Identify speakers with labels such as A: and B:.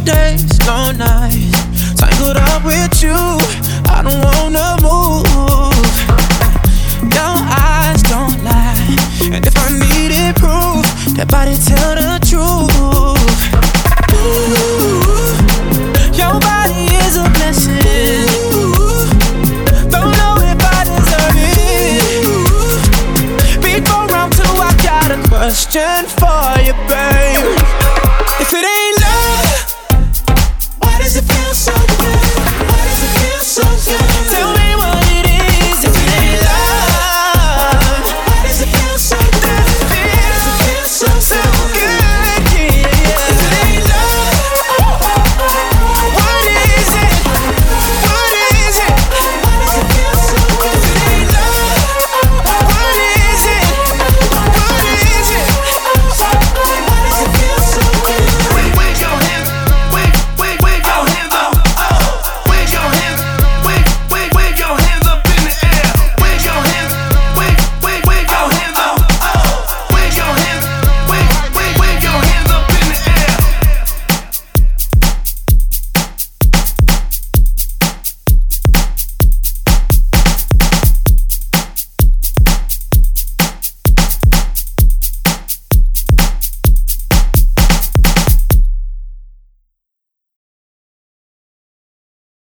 A: days, long nights, tangled up with you. I don't wanna move. Your eyes don't lie, and if I needed proof, that body tell the truth.